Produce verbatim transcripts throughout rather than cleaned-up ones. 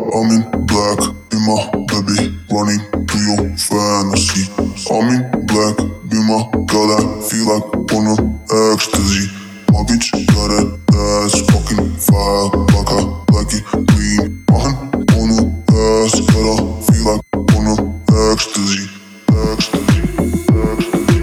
I'm in black, be my baby, running through your fantasy. I'm in black, be my girl, I feel like on a ecstasy. My bitch got that ass, fucking fire, like I like it clean. My hand on her ass, got I feel like on a ecstasy. Ecstasy, ecstasy.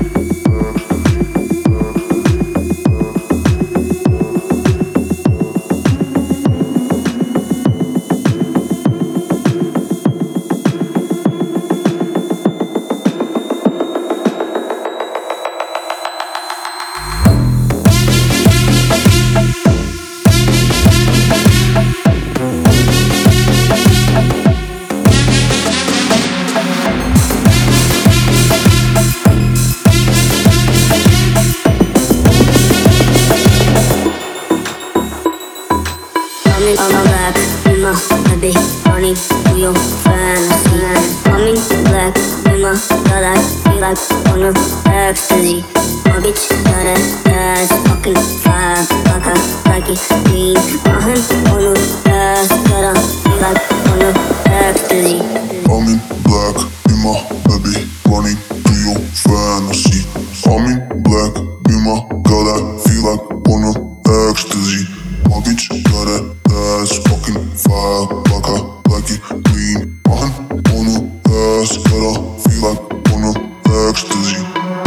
I'm black, be my baby, running through your fantasy. I'm in black, be my girl, I feel like on a ecstasy. My bitch got that ass, fucking fire, like I like it clean. My hand on her ass, got I feel like on a ecstasy. I'm in black, be my baby, running through your fantasy. I'm in black, be my girl, I feel like on a ecstasy. My bitch got that ass, fucking fire, like I like it clean. My hand on her ass, got I feel like on a ecstasy.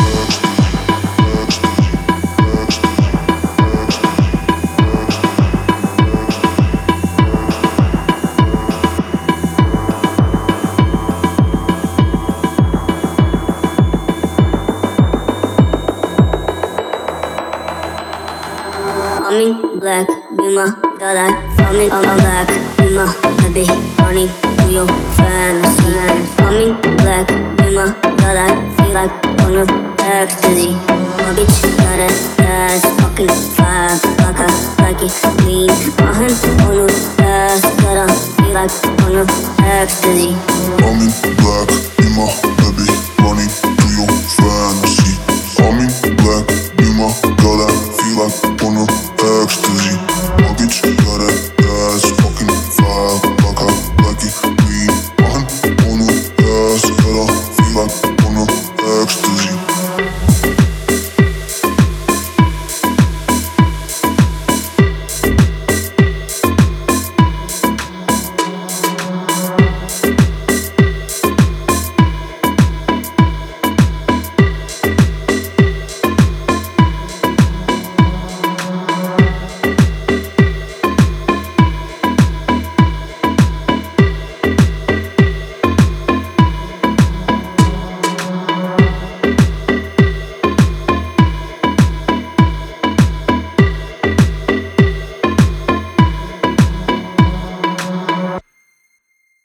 I'm in black, be my girl, I I'm in, I'm black, be my baby, running through your fantasy. I'm in black, be my girl, I feel like on a ecstasy. My bitch got that ass, fucking fire, like I like it clean. My hand on her ass, got I feel like on a ecstasy. I'm in black, be my